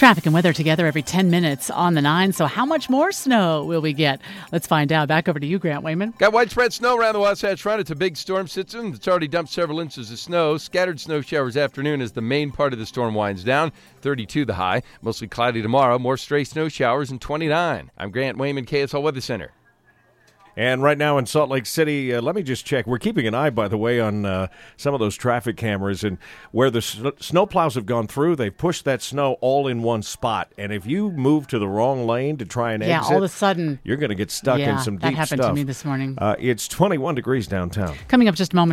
Traffic and weather together every 10 minutes on the 9. So how much more snow will we get? Let's find out. Back over to you, Grant Wayman. Got widespread snow around the Wasatch Front. It's a big storm system that's already dumped several inches of snow. Scattered snow showers afternoon as the main part of the storm winds down. 32 the high. Mostly cloudy tomorrow. More stray snow showers and 29. I'm Grant Wayman, KSL Weather Center. And right now in Salt Lake City, let me just check. We're keeping an eye, by the way, on some of those traffic cameras. And where the snowplows have gone through, they've pushed that snow all in one spot. And if you move to the wrong lane to try and exit, all of a sudden, you're going to get stuck in some deep stuff. That happened to me this morning. It's 21 degrees downtown. Coming up just a moment.